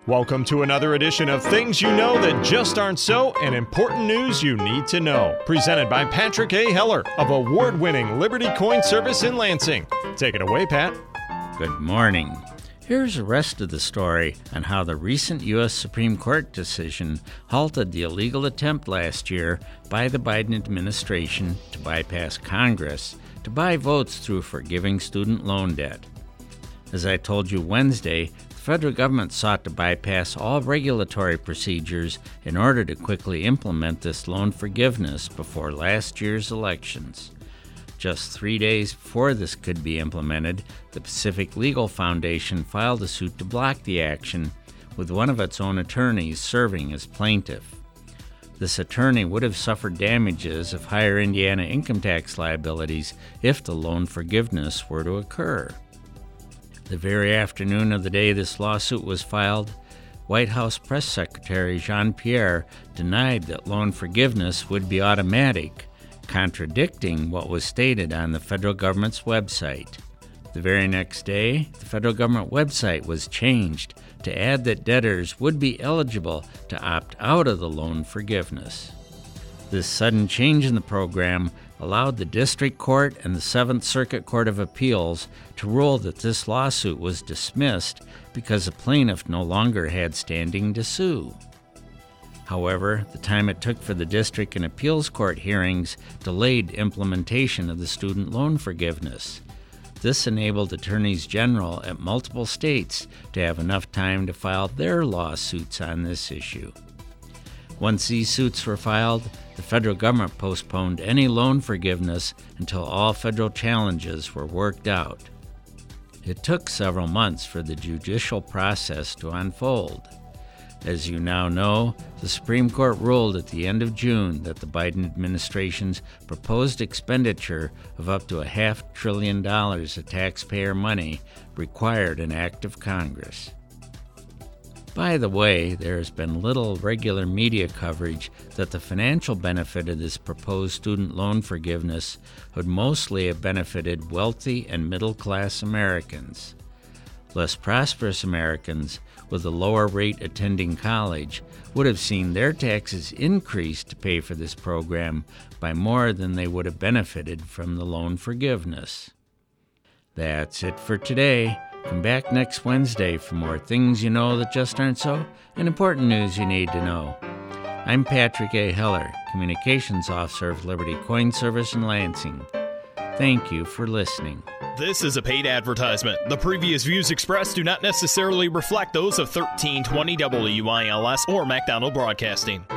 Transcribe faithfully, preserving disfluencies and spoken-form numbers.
Welcome to another edition of Things You Know That Just Aren't So and Important News You Need to Know. Presented by Patrick A. Heller of award-winning Liberty Coin Service in Lansing. Take it away, Pat. Good morning. Here's the rest of the story on how the recent U S Supreme Court decision halted the illegal attempt last year by the Biden administration to bypass Congress to buy votes through forgiving student loan debt. As I told you Wednesday, the federal government sought to bypass all regulatory procedures in order to quickly implement this loan forgiveness before last year's elections. Just three days before this could be implemented, the Pacific Legal Foundation filed a suit to block the action, with one of its own attorneys serving as plaintiff. This attorney would have suffered damages of higher Indiana income tax liabilities if the loan forgiveness were to occur. The very afternoon of the day this lawsuit was filed, White House Press Secretary Jean-Pierre denied that loan forgiveness would be automatic, contradicting what was stated on the federal government's website. The very next day, the federal government website was changed to add that debtors would be eligible to opt out of the loan forgiveness. This sudden change in the program allowed the District Court and the Seventh Circuit Court of Appeals to rule that this lawsuit was dismissed because the plaintiff no longer had standing to sue. However, the time it took for the District and Appeals Court hearings delayed implementation of the student loan forgiveness. This enabled attorneys general at multiple states to have enough time to file their lawsuits on this issue. Once these suits were filed, the federal government postponed any loan forgiveness until all federal challenges were worked out. It took several months for the judicial process to unfold. As you now know, the Supreme Court ruled at the end of June that the Biden administration's proposed expenditure of up to a half trillion dollars of taxpayer money required an act of Congress. By the way, there has been little regular media coverage that the financial benefit of this proposed student loan forgiveness would mostly have benefited wealthy and middle-class Americans. Less prosperous Americans with a lower rate attending college would have seen their taxes increase to pay for this program by more than they would have benefited from the loan forgiveness. That's it for today. Come back next Wednesday for more Things You Know That Just Aren't So and Important News You Need to Know. I'm Patrick A. Heller, Communications Officer of Liberty Coin Service in Lansing. Thank you for listening. This is a paid advertisement. The previous views expressed do not necessarily reflect those of thirteen twenty W I L S or MacDonald Broadcasting.